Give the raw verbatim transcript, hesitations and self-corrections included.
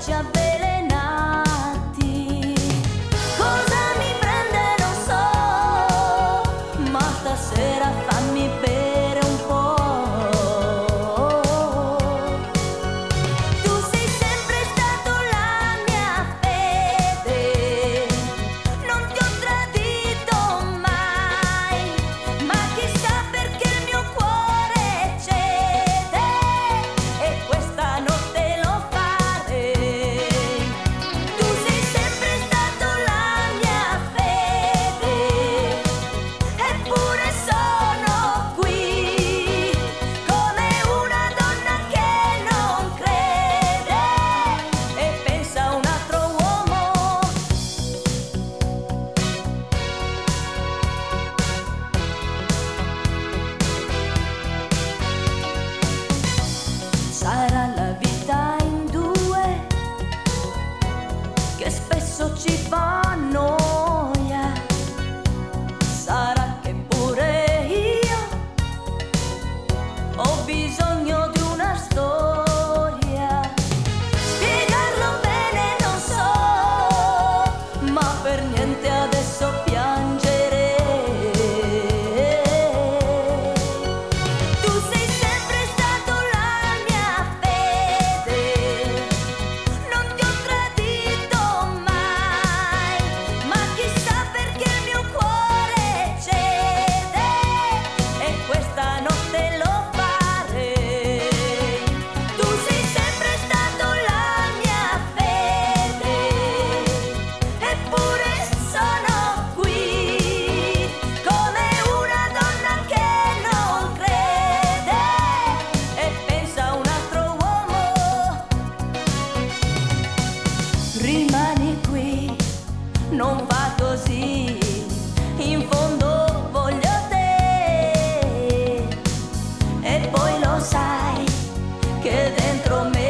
baci avvelenati. Cosa mi prende non so, ma stasera fammi bere un po'. Tu sei sempre stato la mia fede, non ti ho tradito mai, ma chissà perché il mio cuore cede e questa notte lo farei. Tu sei sempre stato la mia fede, eppure sono qui come una donna che non crede e pensa a un altro uomo. Sarà la vita in due che spesso ci fa noia. Sarà che pure io ho bisogno di una storia. Spiegarlo bene non so, ma per niente adesso piangerei. Tu sei sempre stato la mia fede, non ti ho tradito mai, ma chissà perché il mio cuore cede e questa notte lo farei. Tu sei sempre stato la mia fede, eppure sono qui come una donna che non crede e pensa a un altro uomo. Rimani qui, non va così, in fondo voglio te e poi lo sai che dentro me